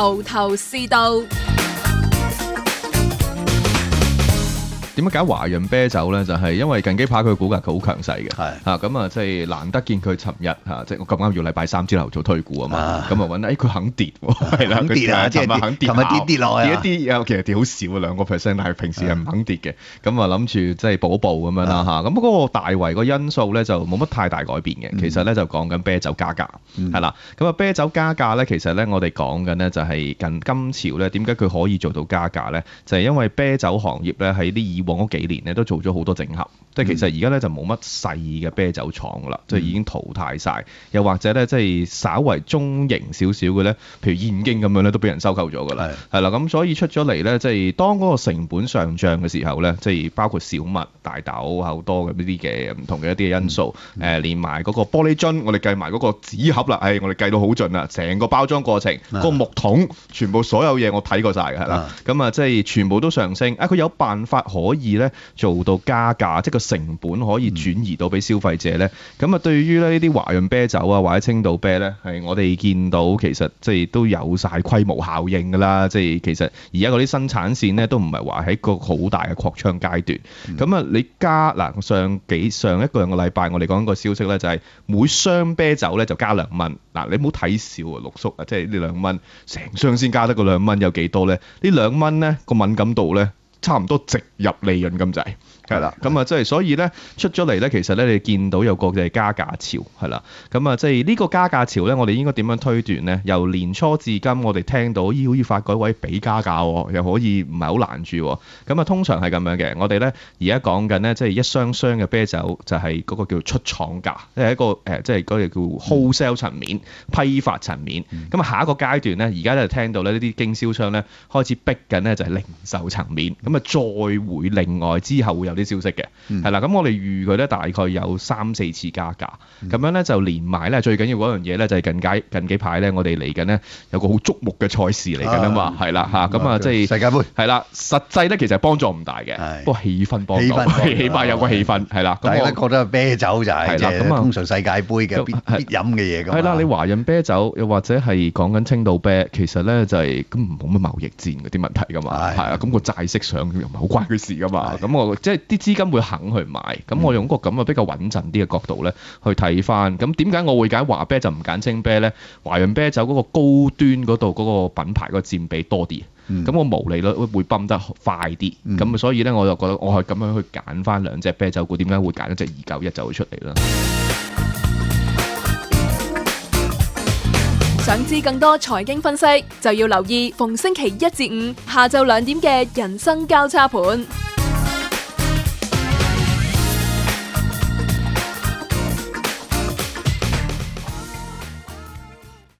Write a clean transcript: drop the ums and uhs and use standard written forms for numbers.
頭頭是道。 點解揀華潤啤酒咧？就係因為近幾排佢股價好強勢嘅，咁啊，即係難得見佢尋日即係我咁啱要禮拜三朝頭早推股啊嘛，咁啊揾佢肯跌喎，係啦， 肯跌啊，即係肯跌， 琴日跌落去啊， 跌一啲其實跌好少啊，2%，但係平時係唔肯跌嘅，咁啊諗住即係補一補咁樣啦嚇，咁嗰個大圍個因素咧就冇乜太大改變嘅，其實咧就講緊啤酒加價係啦，咁啊啤酒加價咧，其實咧我哋講緊咧就係今朝咧點解佢可以做到加價咧？就係因為啤酒行業咧喺啲以往嗰幾年咧都做咗好多整合，即係其實而家咧就冇乜細嘅啤酒廠啦，即係已經淘汰晒，又或者咧即係稍為中型少少嘅咧，譬如燕京咁樣咧都俾人收購咗㗎啦，係啦，咁所以出咗嚟咧，即係當嗰個成本上漲嘅時候咧，即係包括小麥、大豆好多嘅呢啲嘅唔同嘅一啲因素，連埋嗰個玻璃樽，我哋計埋嗰個紙盒啦，我哋計到好盡啦，成個包裝過程，嗰個木桶，全部所有嘢我睇過晒嘅係啦，咁啊即係全部都上升，佢有辦法可以咧做到加價，即係個成本可以轉移到俾消費者咧。咁啊，對於咧呢啲華潤啤酒啊或者青島啤咧，係我哋見到其實即係都有晒規模效應㗎啦。即係其實而家嗰啲生產線咧都唔係話喺個好大嘅擴張階段。咁啊，你加嗱上一個兩個禮拜我哋講個消息咧，就係每箱啤酒咧就加2蚊。嗱，你唔好睇少啊，陸叔啊，即係呢2蚊成箱先加得個2蚊，有幾多咧？呢2蚊咧個敏感度咧差唔多直入利潤咁滯。係啦，咁啊，即係所以咧出咗嚟咧，其實咧你見到有個嘅加價潮係啦，咁啊，即係呢個加價潮咧，我哋應該點樣推斷咧？由年初至今，我哋聽到好似發改委俾加價喎，又可以唔係好難住喎。咁啊，通常係咁樣嘅。我哋咧而家講緊咧，即係一箱箱嘅啤酒就係嗰個叫出廠價，即係一個即係嗰個叫 wholesale 層面、批發層面。咁啊，下一個階段咧，而家就聽到咧呢啲經銷商咧開始逼緊咧就係零售層面，咁啊再會另外之後會有啲消息嘅，係啦，咁我哋預佢咧大概有3-4次加價，咁樣咧就連埋咧最緊要嗰樣嘢咧就係近幾排咧我哋嚟緊咧有個好矚目嘅賽事嚟緊啊嘛，係啦嚇，咁啊即係世界盃，係啦，實際咧其實幫助唔大嘅，不過氣氛幫到，起碼有個氣氛係啦。大家覺得啤酒就係咁啊，通常世界盃嘅必飲嘅嘢咁。係啦，你華潤啤酒又或者係講緊青島啤，其實咧就係咁冇乜貿易戰嗰啲問題噶嘛，係啊，咁個債息上又唔係好關佢事噶嘛，咁我即係啲資金會肯去買，咁我用個咁嘅比較穩陣啲嘅角度咧去睇翻，咁點解我會揀華啤就唔揀青啤咧？華潤啤酒嗰個高端嗰度嗰個品牌個佔比多啲，咁我毛利率會泵得快啲，咁所以咧我就覺得我係咁樣去揀翻兩隻啤酒股，點解會揀一隻291就會出嚟啦。 想知更多財經分析，就要留意逢星期1至5下晝2點嘅人生交叉盤。